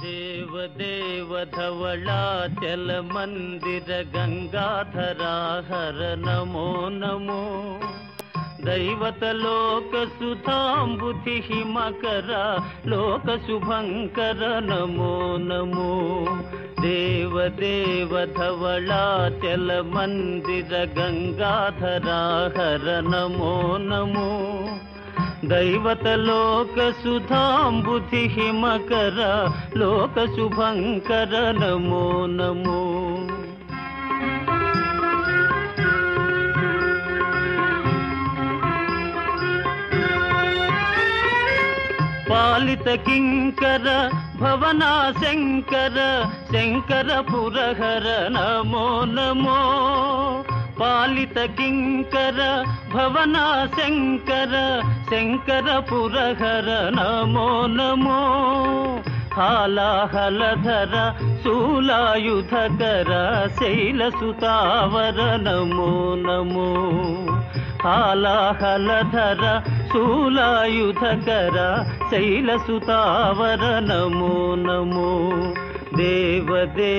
देव धवलाचल मंदिर गंगाधरा हर नमो नमो दैवत लोक सुधांबुधि हिमकर लोक शुभंकर नमो नमो देव धवलाचल मंदिर गंगाधरा हर नमो नमो दैवत लोक सुधांबुधि हिमकर लोक शुभंकर नमो नमो पालित किंकर भवना शंकर शंकर पुरहर नमो नमो पालित किंकर भवना शंकर शंकर पुरहर नमो नमो हालाहलधर शूलायुधकर शैलसुतावर नमो नमो हालाहलधर शूलायुधकर शैलसुतावर नमो नमो देव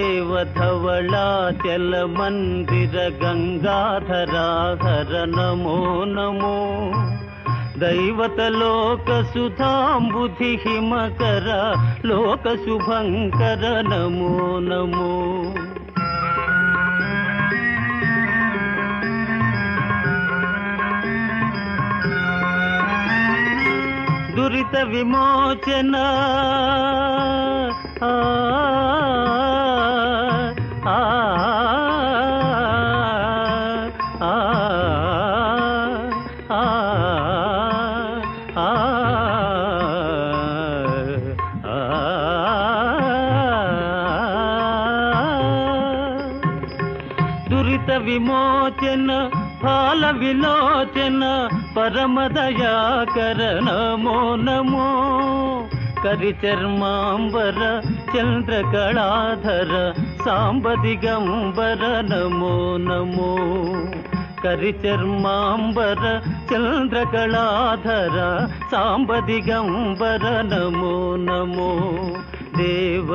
धवलाचल मंदिर गंगाधरा हर नमो नमो दैवत लोक सुधांबुधि हिमकर लोक शुभंकर नमो नमो दुरित विमोचन दुरित विमोचन फाल विलोचन परम दयाकर नमो नमो करिचर्मांबर चंद्रकलाधर सांब दिगंबर नमो नमो करिचर्मांबर चंद्रकलाधर सांब दिगंबर नमो नमो देव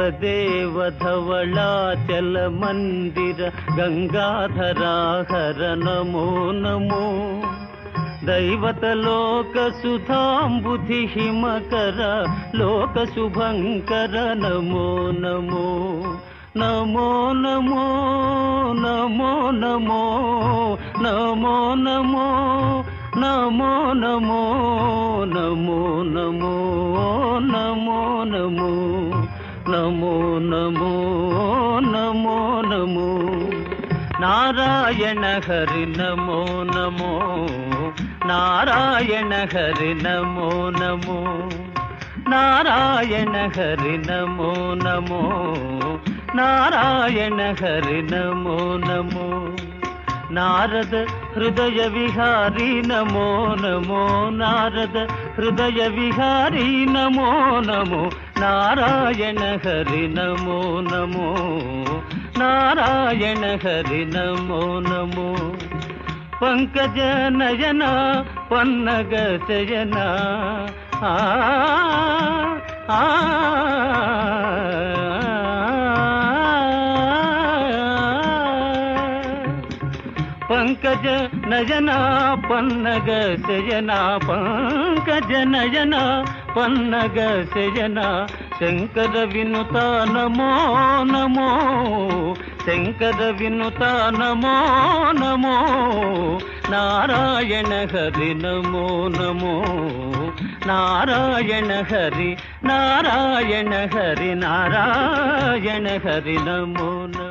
धवलाचल मंदिर गंगाधरा हर नमो नमो दैवत लोक सुधांबुधि हिमकर लोक शुभंकर नमो नमो नमो नमो नमो नमो नमो नमो नमो नमो नमो नमो नमो नमो नमो नमो नमो नमो नारायण हरि नमो नमो नारायण हरि नमो नमो नारायण हरि नमो नमो नारायण हरि नमो नमो नारद हृदय विहारी नमो नमो नारद हृदय विहारी नमो नमो नारायण हरि नमो नमो नारायण हरि नमो नमो पंकज नयन पन्नग शयन पंकज नयन पन्नग शयन पंकज नयन पन्नग शयन शंकर विनुता नमो नमो शंकर विनुता नमो नमो नारायण हरि नमो नमो नारायण हरि नारायण हरि नारायण हरि नमो नमो।